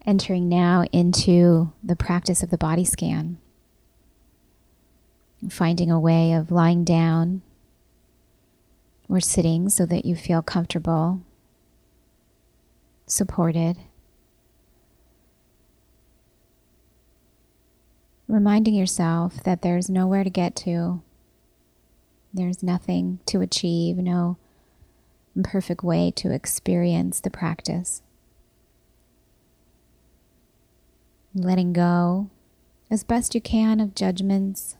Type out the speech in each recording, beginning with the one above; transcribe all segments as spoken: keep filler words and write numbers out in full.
Entering now into the practice of the body scan. Finding a way of lying down or sitting so that you feel comfortable, supported. Reminding yourself that there's nowhere to get to. There's nothing to achieve, no perfect way to experience the practice. Letting go as best you can of judgments,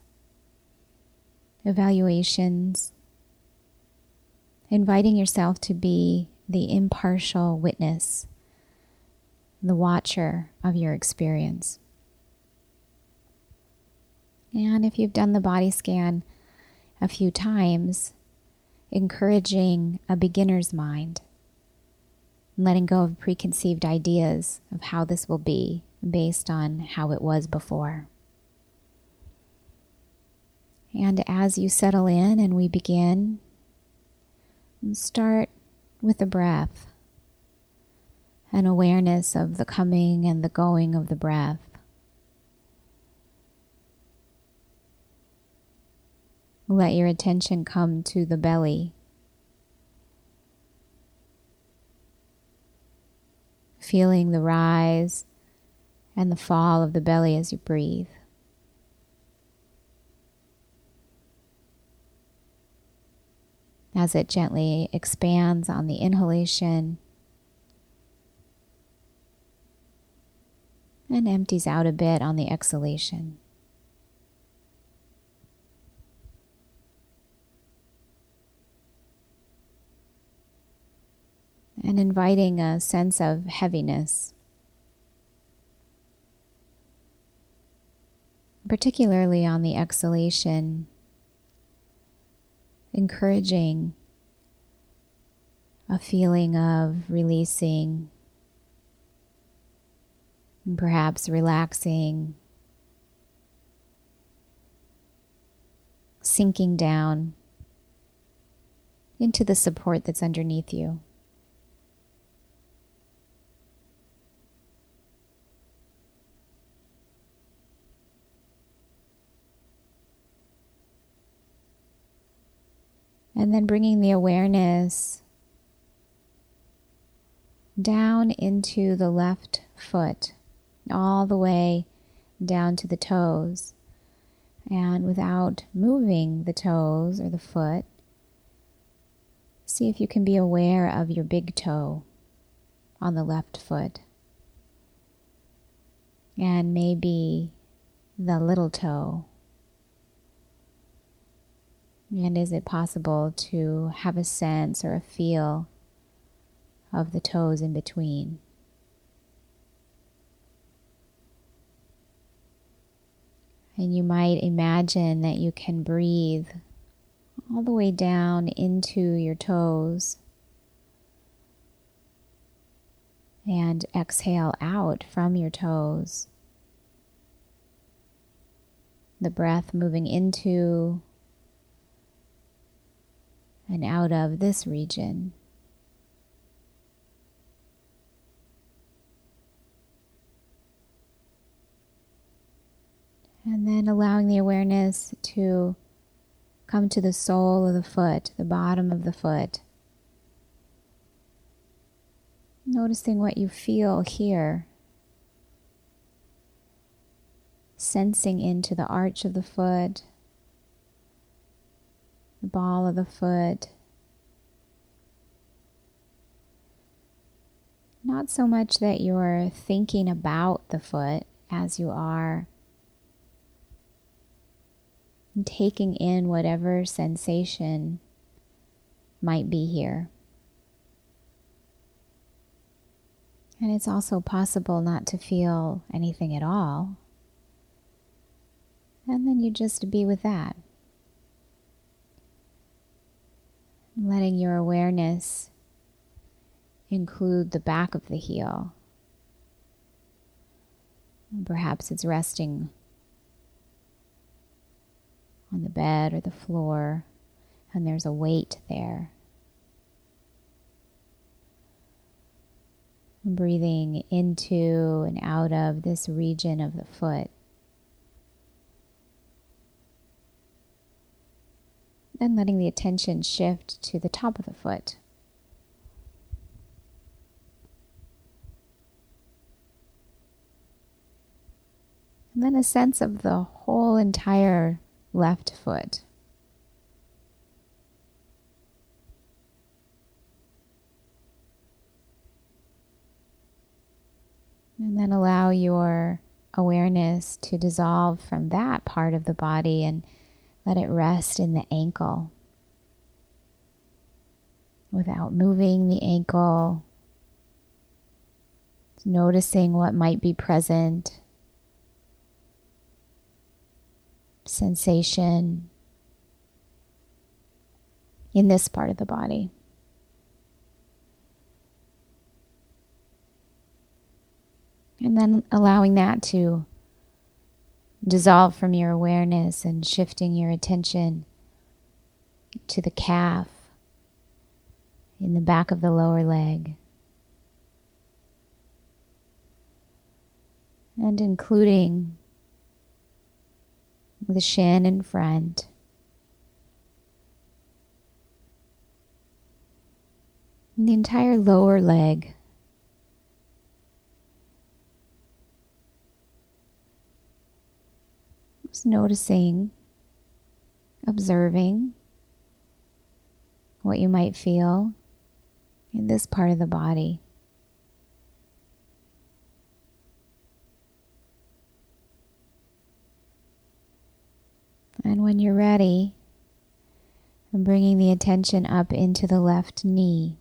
evaluations, inviting yourself to be the impartial witness, the watcher of your experience. And if you've done the body scan a few times, encouraging a beginner's mind, letting go of preconceived ideas of how this will be based on how it was before. And as you settle in and we begin, start with the breath, an awareness of the coming and the going of the breath. Let your attention come to the belly. Feeling the rise and the fall of the belly as you breathe. As it gently expands on the inhalation and empties out a bit on the exhalation. And inviting a sense of heaviness, particularly on the exhalation, encouraging a feeling of releasing, and perhaps relaxing, sinking down into the support that's underneath you. And then bringing the awareness down into the left foot, all the way down to the toes. And without moving the toes or the foot, see if you can be aware of your big toe on the left foot. And maybe the little toe. And is it possible to have a sense or a feel of the toes in between? And you might imagine that you can breathe all the way down into your toes and exhale out from your toes. The breath moving into and out of this region. And then allowing the awareness to come to the sole of the foot, the bottom of the foot. Noticing what you feel here. Sensing into the arch of the foot, the ball of the foot. Not so much that you're thinking about the foot as you are taking in whatever sensation might be here. And it's also possible not to feel anything at all. And then you just be with that. Letting your awareness include the back of the heel. Perhaps it's resting on the bed or the floor, and there's a weight there. breathing into and out of this region of the foot. Then letting the attention shift to the top of the foot. And then a sense of the whole entire left foot. And then allow your awareness to dissolve from that part of the body and let it rest in the ankle without moving the ankle, noticing what might be present, sensation in this part of the body. And then allowing that to dissolve from your awareness and shifting your attention to the calf in the back of the lower leg. And including the shin in front. And the entire lower leg. Just noticing, observing what you might feel in this part of the body. And when you're ready, I'm bringing the attention up into the left knee.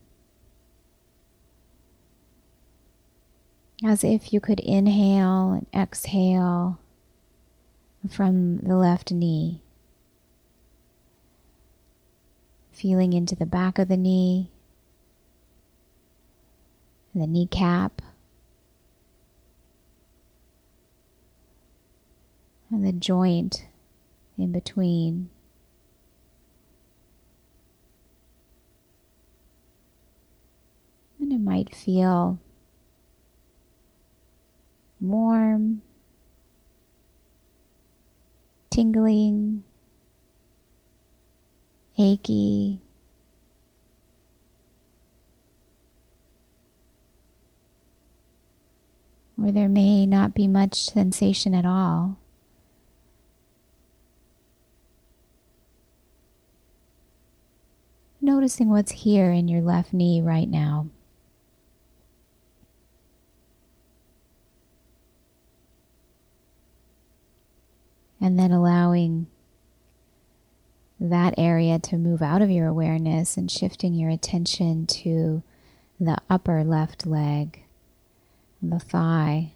As if you could inhale and exhale from the left knee. Feeling into the back of the knee, the kneecap, and the joint in between. And it might feel warm, tingling, achy, or there may not be much sensation at all. Noticing what's here in your left knee right now. And then allowing that area to move out of your awareness and shifting your attention to the upper left leg, the thigh.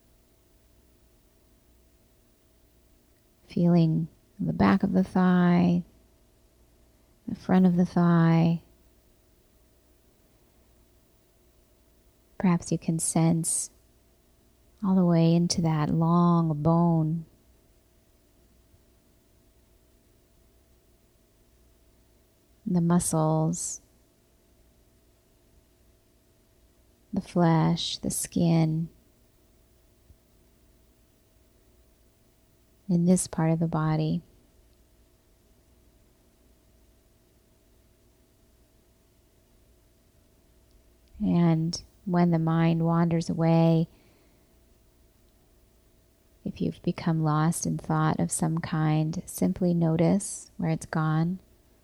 Feeling the back of the thigh, the front of the thigh. Perhaps you can sense all the way into that long bone. The muscles, the flesh, the skin in this part of the body. And when the mind wanders away, if you've become lost in thought of some kind, simply notice where it's gone.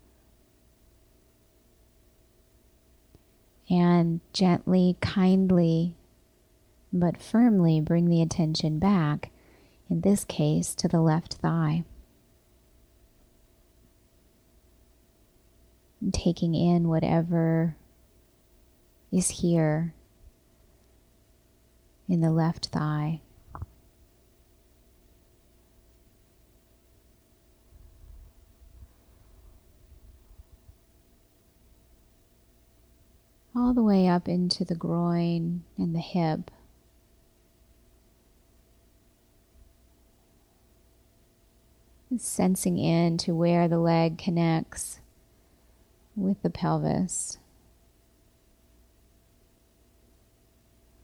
And gently, kindly, but firmly bring the attention back, in this case, to the left thigh. And taking in whatever is here in the left thigh. All the way up into the groin and the hip. And sensing into where the leg connects with the pelvis.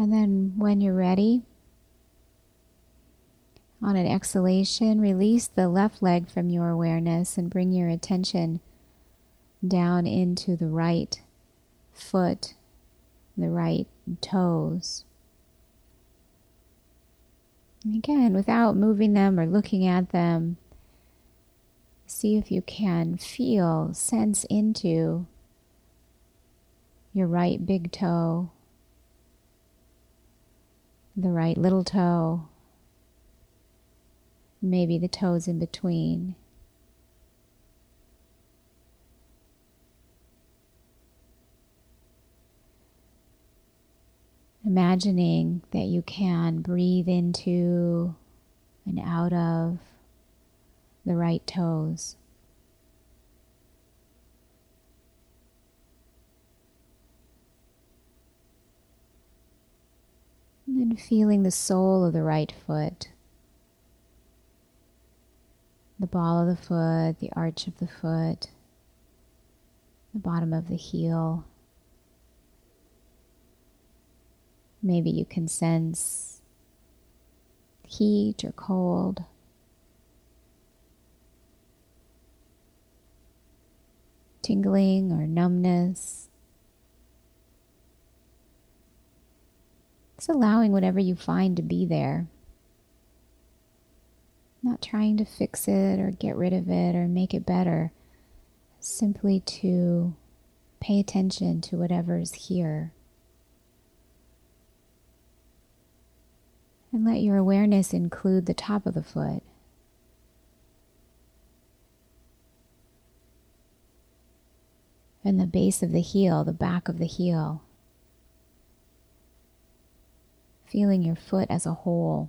And then when you're ready, on an exhalation, release the left leg from your awareness and bring your attention down into the right foot, the right toes. And again, without moving them or looking at them, see if you can feel, sense into your right big toe, the right little toe, maybe the toes in between. Imagining that you can breathe into and out of the right toes. And then feeling the sole of the right foot, the ball of the foot, the arch of the foot, the bottom of the heel. Maybe you can sense heat or cold. Tingling or numbness. Just allowing whatever you find to be there. Not trying to fix it or get rid of it or make it better. Simply to pay attention to whatever's here. And let your awareness include the top of the foot. And the base of the heel, the back of the heel. Feeling your foot as a whole.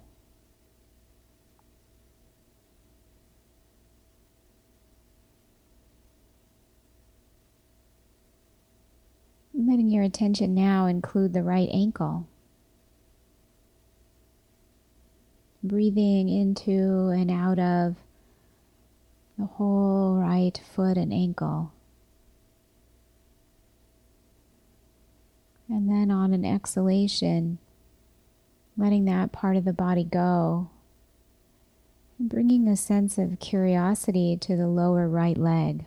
Letting your attention now include the right ankle. Breathing into and out of the whole right foot and ankle. And then on an exhalation, letting that part of the body go. And bringing a sense of curiosity to the lower right leg.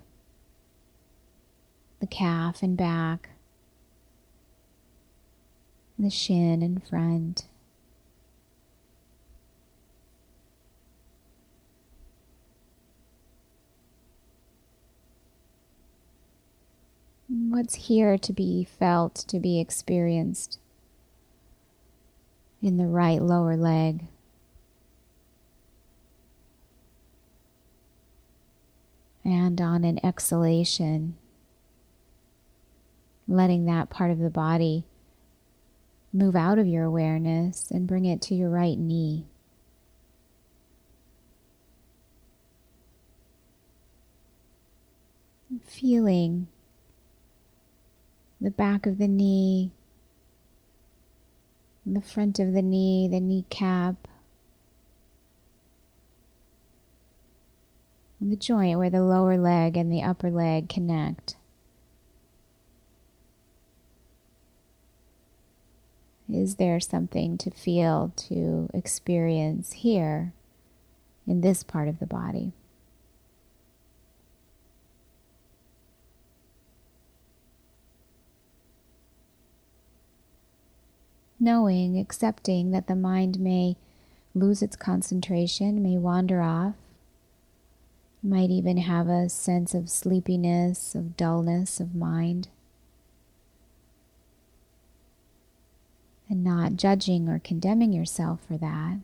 The calf and back. The shin and front. What's here to be felt, to be experienced in the right lower leg? And on an exhalation, letting that part of the body move out of your awareness and bring it to your right knee. Feeling the back of the knee, the front of the knee, the kneecap, the joint where the lower leg and the upper leg connect. Is there something to feel, to experience here in this part of the body? Knowing, accepting that the mind may lose its concentration, may wander off, might even have a sense of sleepiness, of dullness of mind, and not judging or condemning yourself for that.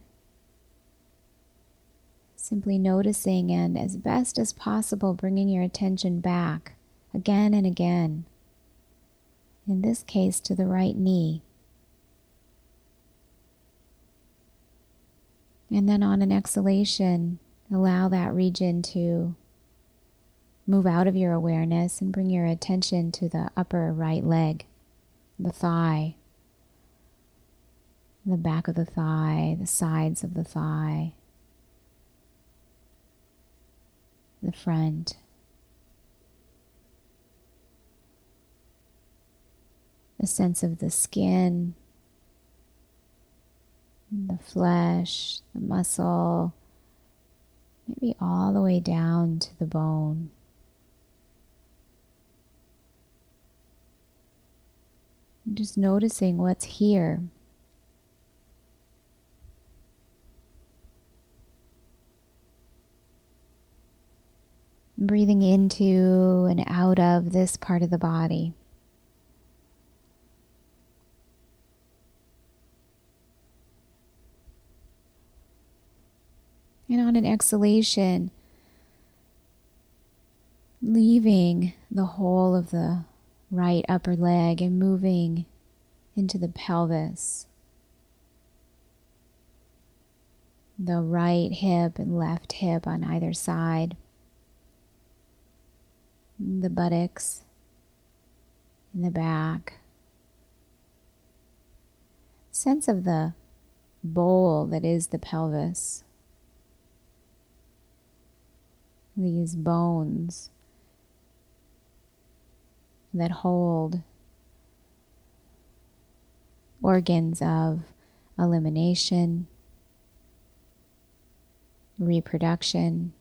Simply noticing and as best as possible bringing your attention back again and again, in this case to the right knee. And then on an exhalation, allow that region to move out of your awareness and bring your attention to the upper right leg, the thigh, the back of the thigh, the sides of the thigh, the front. A sense of the skin, flesh, the muscle, maybe all the way down to the bone. Just noticing what's here. Breathing into and out of this part of the body. And on an exhalation, leaving the whole of the right upper leg and moving into the pelvis. The right hip and left hip on either side. The buttocks in the back. Sense of the bowl that is the pelvis. These bones that hold organs of elimination, reproduction,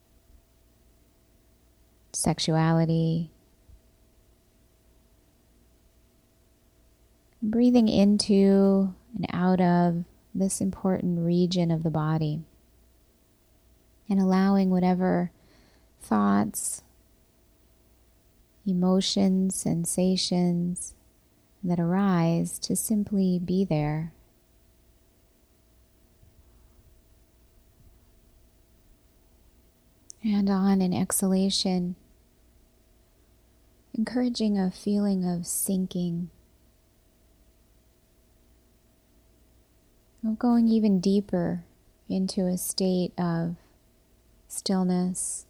sexuality. Breathing into and out of this important region of the body and allowing whatever thoughts, emotions, sensations that arise to simply be there. And on an exhalation, encouraging a feeling of sinking, of going even deeper into a state of stillness,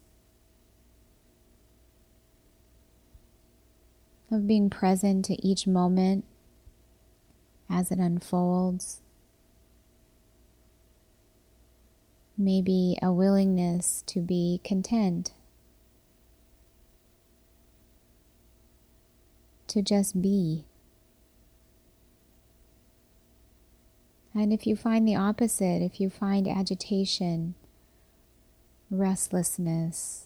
of being present to each moment as it unfolds. Maybe a willingness to be content, to just be. And if you find the opposite, if you find agitation, restlessness,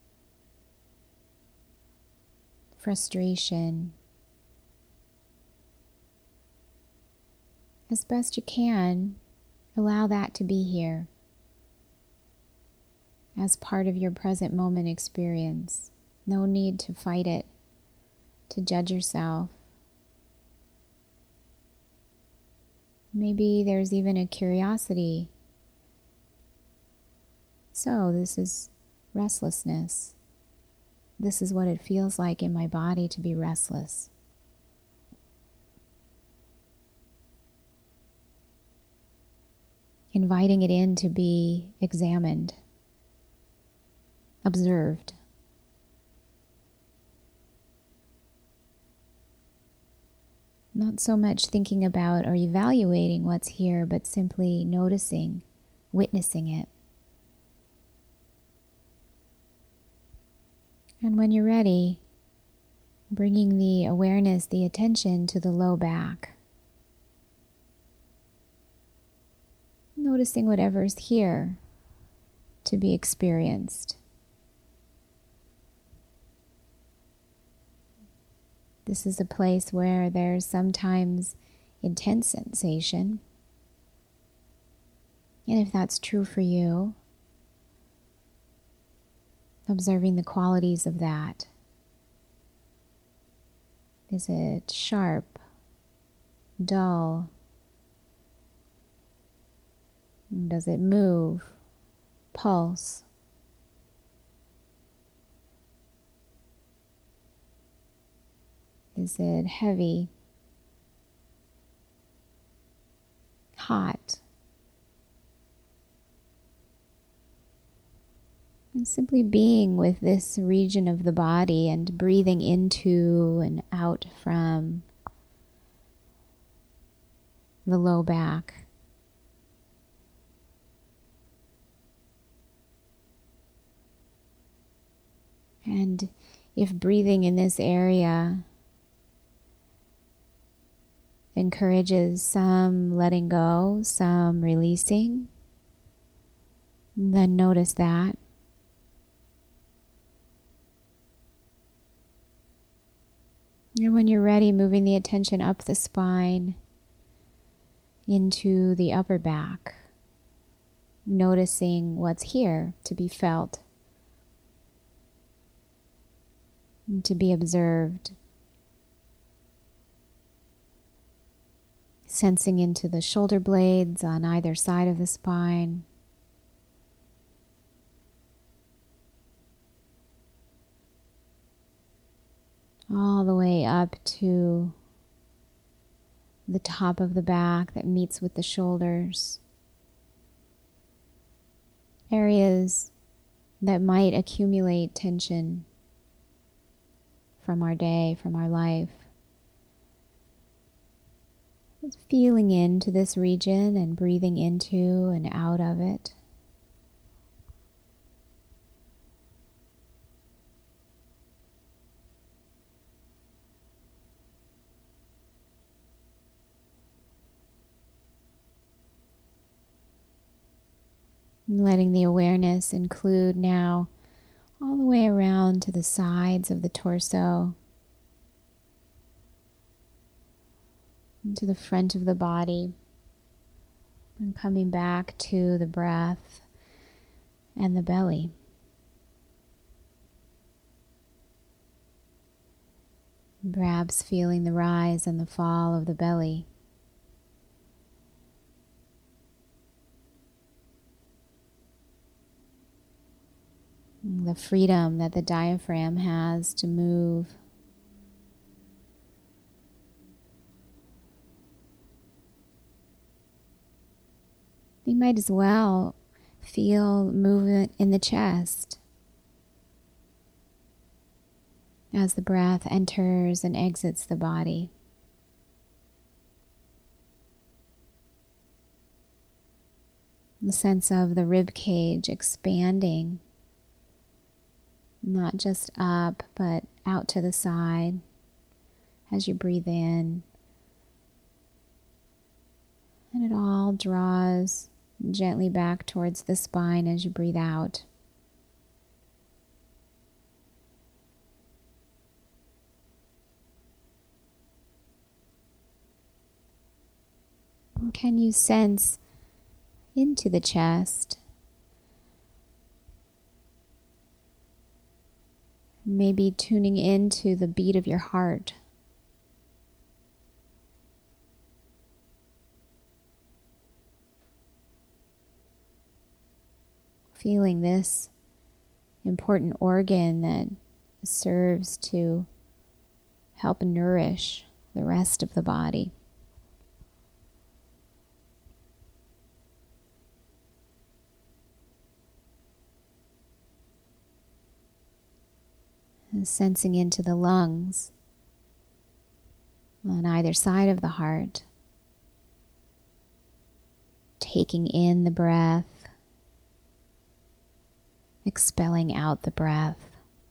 frustration, as best you can, allow that to be here as part of your present moment experience. No need to fight it, to judge yourself. Maybe there's even a curiosity. So this is restlessness. This is what it feels like in my body to be restless. Inviting it in to be examined, observed. Not so much thinking about or evaluating what's here, but simply noticing, witnessing it. And when you're ready, bringing the awareness, the attention to the low back. Noticing whatever's here to be experienced. This is a place where there's sometimes intense sensation. And if that's true for you, observing the qualities of that. Is it sharp, dull? Does it move, pulse? Is it heavy, hot? And simply being with this region of the body and breathing into and out from the low back. And if breathing in this area encourages some letting go, some releasing. Then notice that. And when you're ready, moving the attention up the spine into the upper back, noticing what's here to be felt and to be observed. Sensing into the shoulder blades on either side of the spine. All the way up to the top of the back that meets with the shoulders. Areas that might accumulate tension from our day, from our life. Just feeling into this region and breathing into and out of it. And letting the awareness include now all the way around to the sides of the torso, into the front of the body, and coming back to the breath and the belly. Perhaps feeling the rise and the fall of the belly. The freedom that the diaphragm has to move. You might as well feel movement in the chest as the breath enters and exits the body. The sense of the rib cage expanding, not just up, but out to the side as you breathe in. And it all draws gently back towards the spine as you breathe out. And can you sense into the chest? Maybe tuning into the beat of your heart. Feeling this important organ that serves to help nourish the rest of the body. And sensing into the lungs on either side of the heart. Taking in the breath. Expelling out the breath.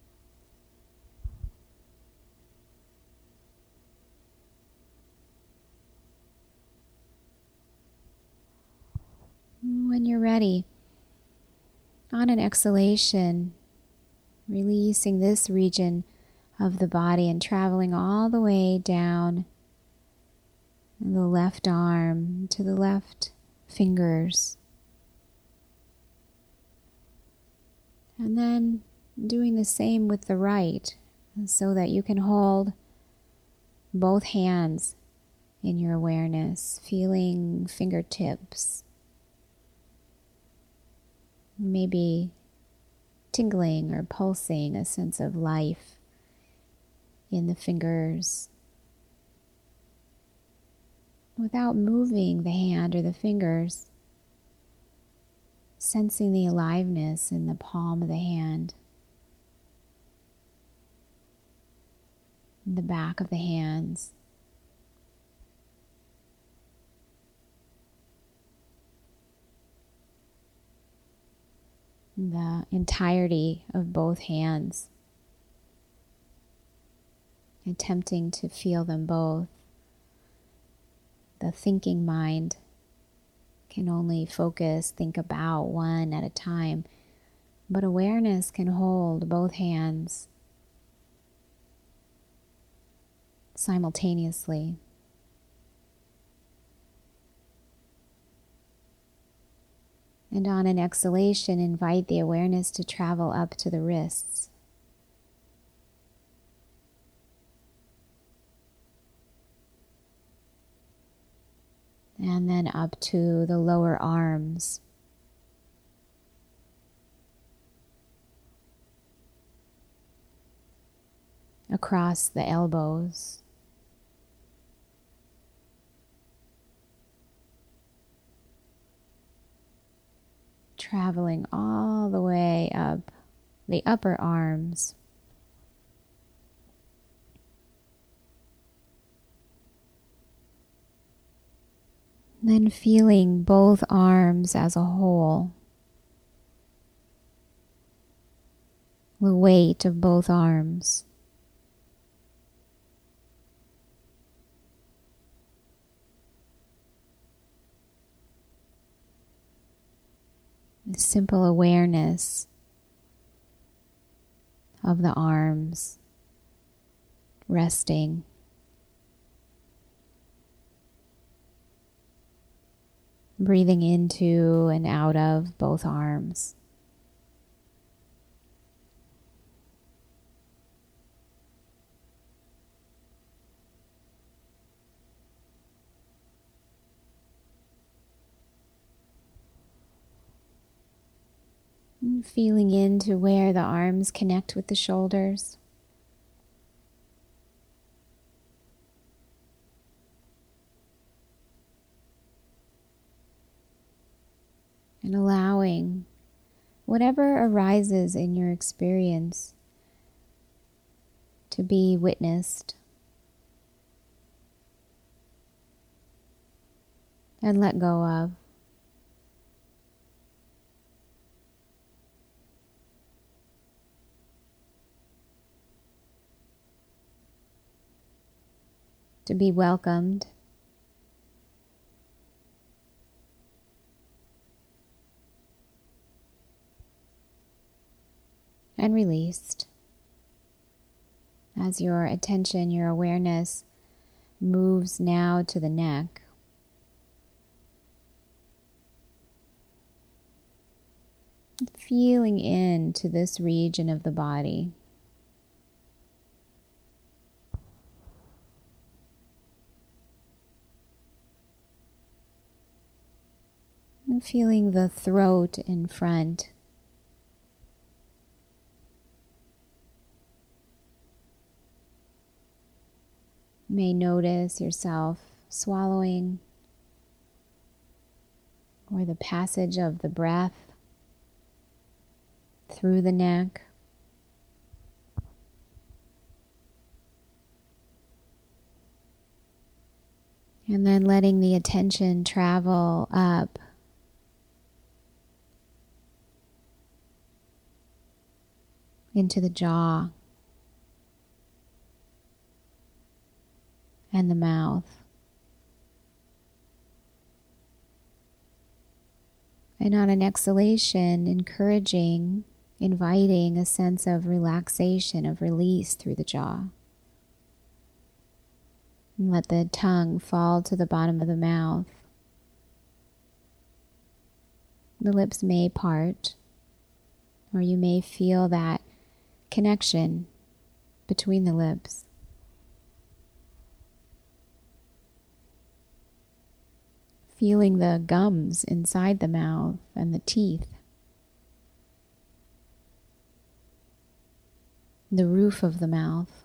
When you're ready, on an exhalation, releasing this region of the body and traveling all the way down the left arm to the left fingers. And then doing the same with the right, so that you can hold both hands in your awareness, feeling fingertips, maybe tingling or pulsing, a sense of life in the fingers, without moving the hand or the fingers. Sensing the aliveness in the palm of the hand, the back of the hands, the entirety of both hands, attempting to feel them both the thinking mind can only focus, think about one at a time. But awareness can hold both hands simultaneously. And on an exhalation, invite the awareness to travel up to the wrists. And then up to the lower arms. Across the elbows. Traveling all the way up the upper arms. Then feeling both arms as a whole. The weight of both arms. The simple awareness of the arms resting. Breathing into and out of both arms. And feeling into where the arms connect with the shoulders. And allowing whatever arises in your experience to be witnessed and let go of. To be welcomed. And released as your attention, your awareness moves now to the neck. Feeling into this region of the body. And feeling the throat in front. You may notice yourself swallowing or the passage of the breath through the neck. And then letting the attention travel up into the jaw and the mouth. And on an exhalation, encouraging, inviting a sense of relaxation, of release through the jaw. And let the tongue fall to the bottom of the mouth. The lips may part, or you may feel that connection between the lips. Feeling the gums inside the mouth and the teeth. The roof of the mouth.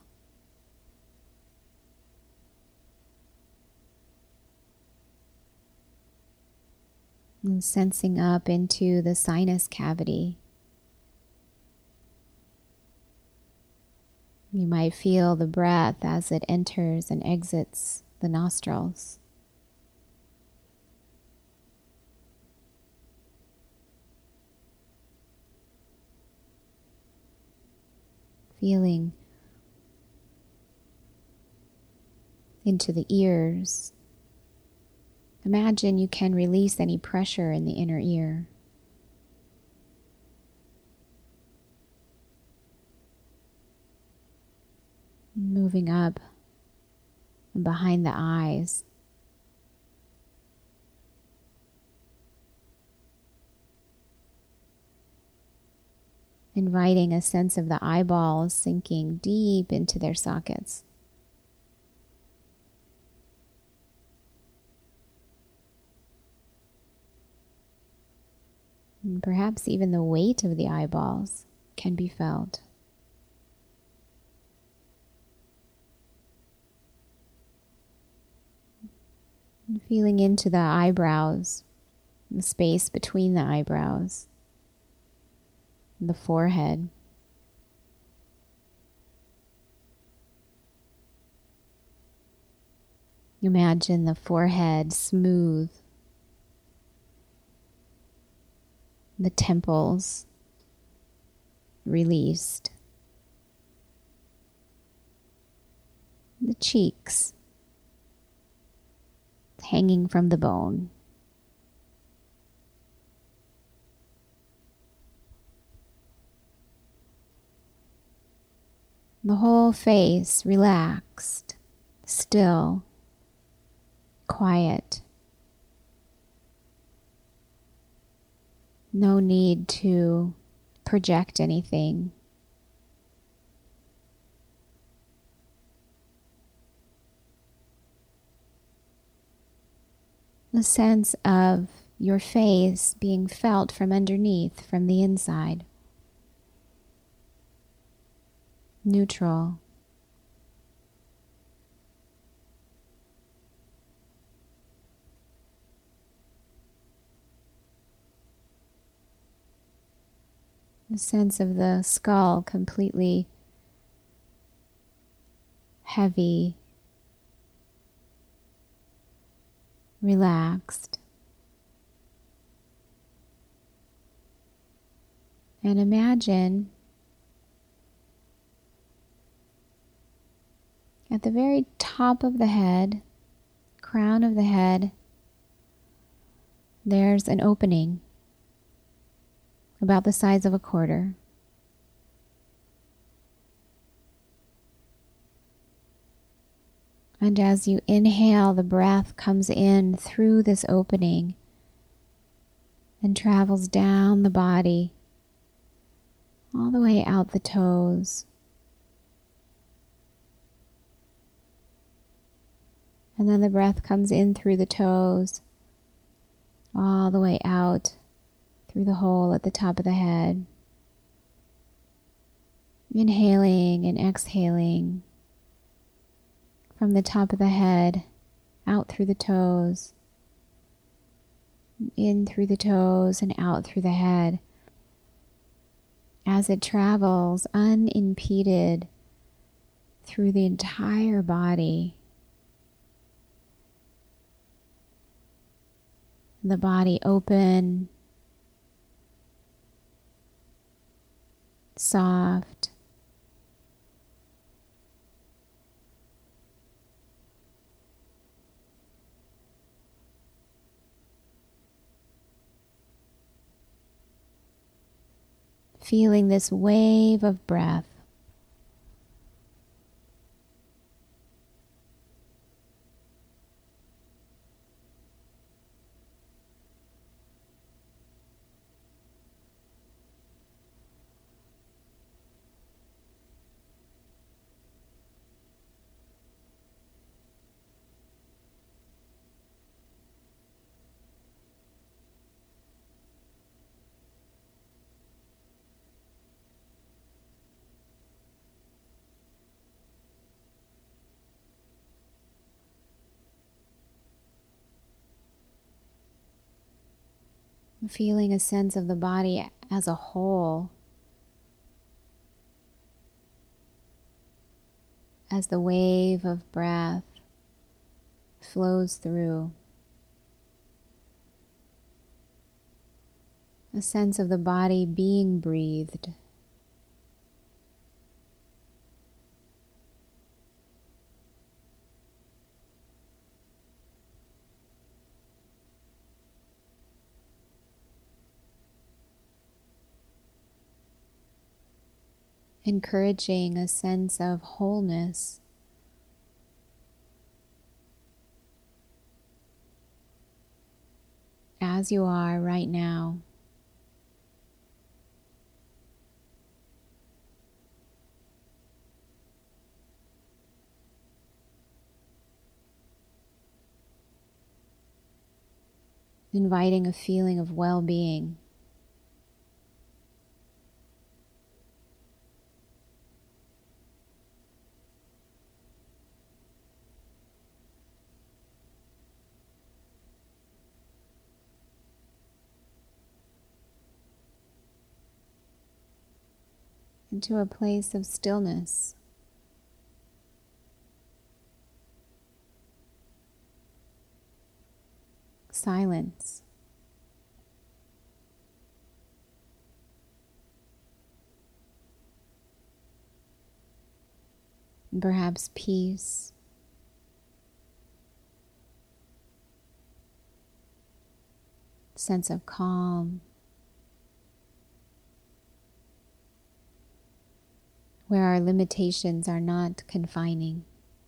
And sensing up into the sinus cavity. You might feel the breath as it enters and exits the nostrils. Feeling into the ears Imagine you can release any pressure in the inner ear. Moving up and behind the eyes. Inviting a sense of the eyeballs sinking deep into their sockets. And perhaps even the weight of the eyeballs can be felt. And feeling into the eyebrows, the space between the eyebrows, and the forehead. Imagine the forehead smooth, the temples released, the cheeks hanging from the bone. The whole face relaxed, still, quiet. No need to project anything. The sense of your face being felt from underneath, from the inside. Neutral. The sense of the skull completely heavy, relaxed. And imagine at the very top of the head, crown of the head, there's an opening about the size of a quarter. And as you inhale, the breath comes in through this opening and travels down the body, all the way out the toes. And then the breath comes in through the toes, all the way out through the hole at the top of the head. Inhaling and exhaling from the top of the head, out through the toes, in through the toes and out through the head. As it travels unimpeded through the entire body. The body open, soft, feeling this wave of breath. Feeling a sense of the body as a whole, as the wave of breath flows through. A sense of the body being breathed. encouraging a sense of wholeness. As you are right now. Inviting a feeling of well-being. Into a place of stillness. Silence. And perhaps peace. Sense of calm. Where our limitations are not confining.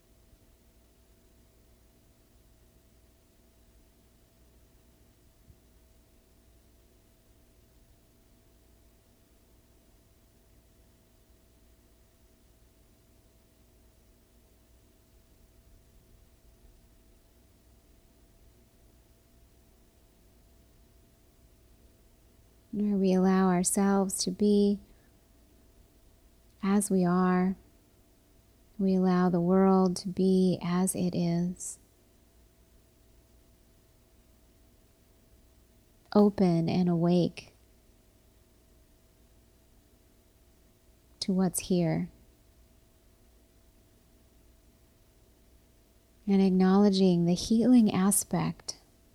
Where we allow ourselves to be as we are. We allow the world to be as it is. Open and awake to what's here. And acknowledging the healing aspect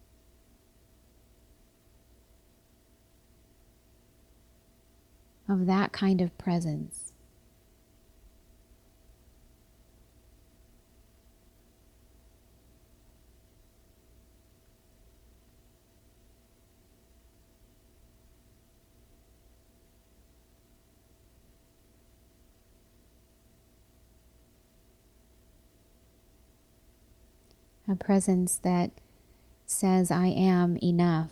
of that kind of presence. A presence that says, I am enough.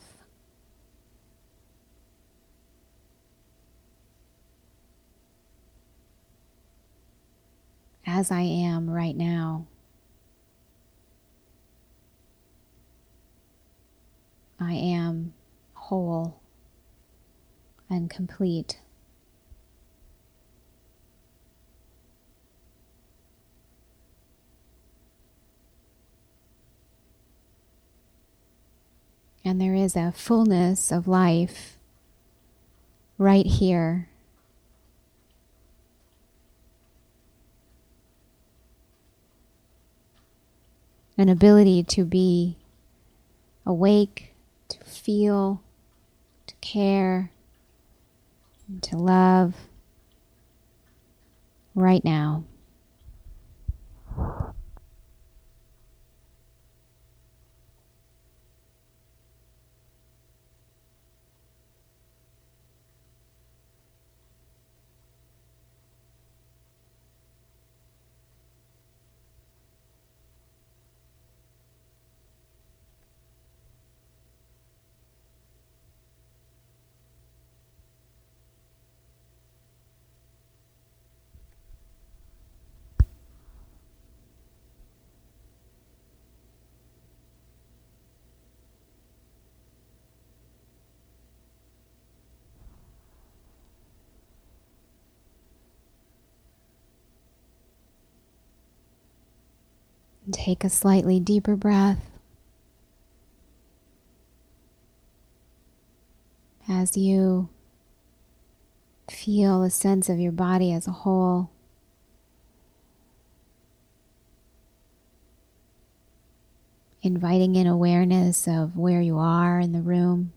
As I am right now. I am whole and complete. And there is a fullness of life right here. An ability to be awake, to feel, to care, and to love right now. And take a slightly deeper breath as you feel a sense of your body as a whole. Inviting in awareness of where you are in the room.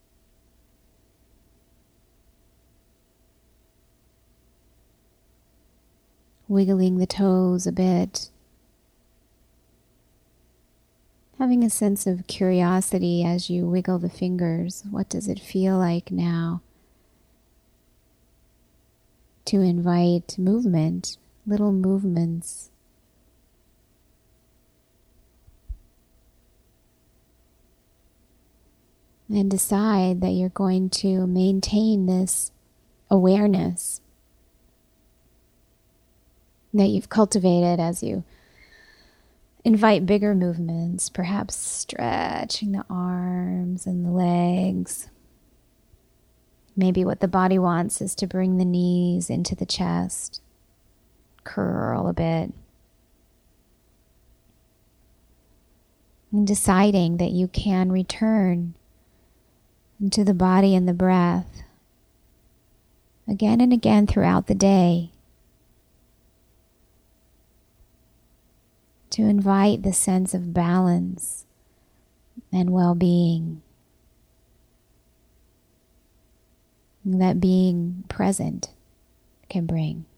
Wiggling the toes a bit. Having a sense of curiosity as you wiggle the fingers. What does it feel like now to invite movement, little movements. And decide that you're going to maintain this awareness that you've cultivated as you invite bigger movements, perhaps stretching the arms and the legs. Maybe what the body wants is to bring the knees into the chest, curl a bit. And deciding that you can return into the body and the breath again and again throughout the day to invite the sense of balance and well-being that being present can bring.